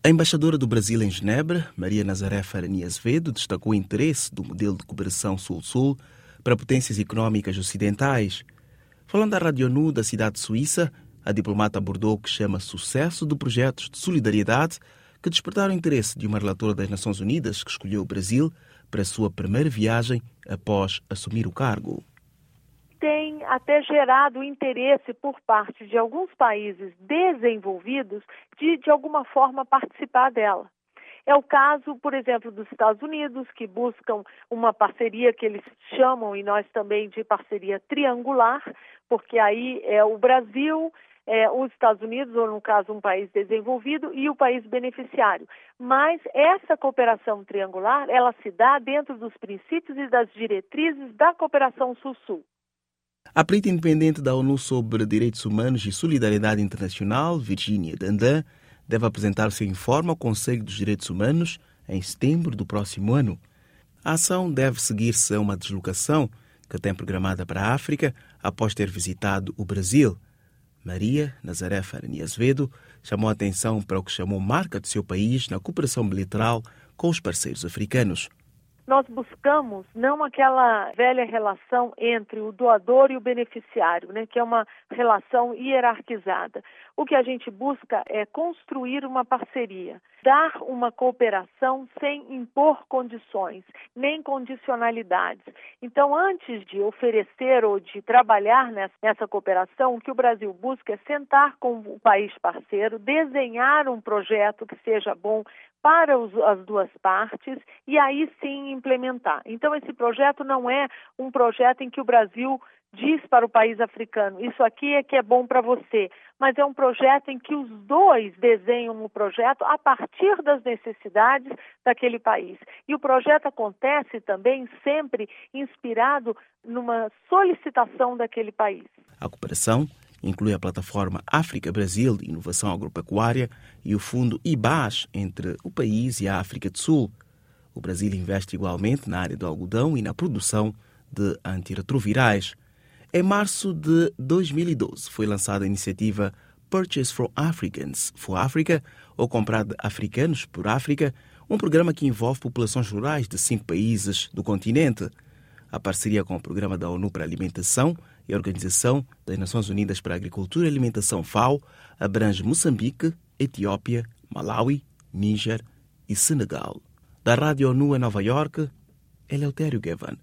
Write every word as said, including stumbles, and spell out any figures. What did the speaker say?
A embaixadora do Brasil em Genebra, Maria Nazaré Farani Azevedo, destacou o interesse do modelo de cooperação Sul-Sul para potências económicas ocidentais. Falando à Rádio ONU da cidade suíça, a diplomata abordou o que chama sucesso de projetos de solidariedade que despertaram o interesse de uma relatora das Nações Unidas que escolheu o Brasil para a sua primeira viagem após assumir o cargo. Tem até gerado interesse por parte de alguns países desenvolvidos de, de alguma forma, participar dela. É o caso, por exemplo, dos Estados Unidos, que buscam uma parceria que eles chamam, e nós também, de parceria triangular, porque aí é o Brasil, é, os Estados Unidos, ou no caso um país desenvolvido, e o país beneficiário. Mas essa cooperação triangular, ela se dá dentro dos princípios e das diretrizes da cooperação Sul-Sul. A perita independente da ONU sobre Direitos Humanos e Solidariedade Internacional, Virginia Dandan, deve apresentar o seu informe ao Conselho dos Direitos Humanos em setembro do próximo ano. A ação deve seguir-se a uma deslocação que tem programada para a África após ter visitado o Brasil. Maria Nazaré Farani Azevedo chamou a atenção para o que chamou marca do seu país na cooperação bilateral com os parceiros africanos. Nós buscamos não aquela velha relação entre o doador e o beneficiário, né, que é uma relação hierarquizada. O que a gente busca é construir uma parceria, dar uma cooperação sem impor condições, nem condicionalidades. Então, antes de oferecer ou de trabalhar nessa, nessa cooperação, o que o Brasil busca é sentar com o país parceiro, desenhar um projeto que seja bom para os, as duas partes e aí sim implementar. Então, esse projeto não é um projeto em que o Brasil diz para o país africano, isso aqui é que é bom para você, mas é um projeto em que os dois desenham o projeto a partir das necessidades daquele país. E o projeto acontece também sempre inspirado numa solicitação daquele país. A cooperação inclui a plataforma África-Brasil de Inovação Agropecuária e o fundo I B A S entre o país e a África do Sul. O Brasil investe igualmente na área do algodão e na produção de antirretrovirais. Em março de dois mil e doze foi lançada a iniciativa Purchase for Africans for Africa, ou Comprar de Africanos por África, um programa que envolve populações rurais de cinco países do continente. A parceria com o Programa da ONU para a Alimentação e a Organização das Nações Unidas para a Agricultura e Alimentação FAO abrange Moçambique, Etiópia, Malawi, Níger e Senegal. Da Rádio ONU em Nova Iorque, Eleutério Gavan.